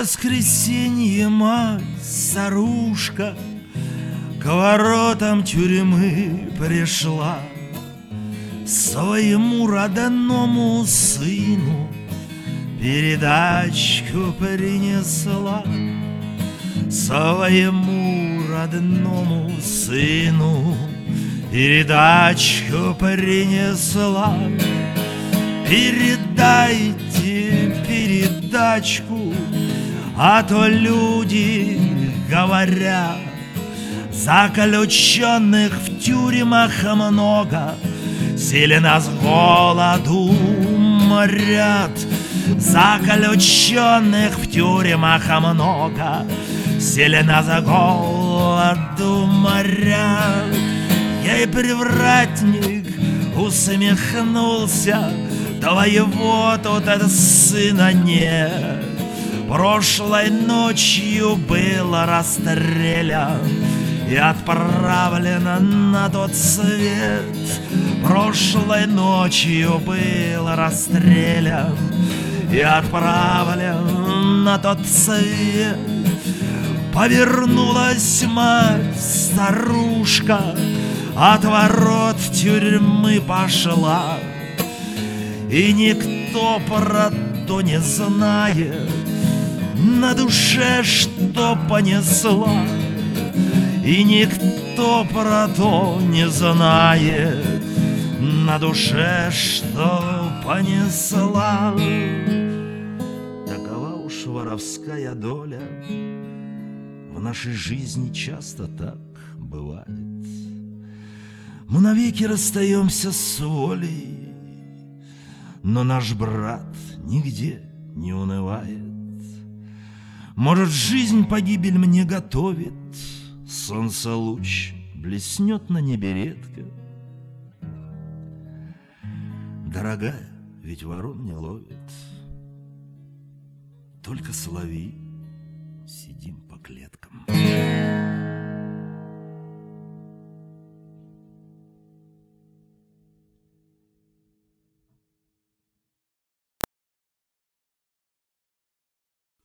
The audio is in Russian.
воскресенье мать, старушка, к воротам тюрьмы пришла, своему родному сыну передачку принесла. Своему родному сыну передачку принесла. Передайте передачку, а то люди говорят, заключенных в тюрьмах много, сильно с голоду морят. Заключенных в тюрьмах много, сильно за голоду морят. Ей привратник усмехнулся: твоего тут это сына нет. Прошлой ночью был расстрелян и отправлен на тот свет. Прошлой ночью был расстрелян и отправлен на тот свет. Повернулась мать, старушка, от ворот тюрьмы пошла, и никто про то не знает, на душе что понесла. И никто про то не знает, на душе что понесла. Такова уж воровская доля, в нашей жизни часто так бывает. Мы навеки расстаемся с волей, но наш брат нигде не унывает. Может, жизнь погибель мне готовит, солнце луч блеснет на небе редко. Дорогая, ведь ворон не ловит, только соловьи сидим по клеткам.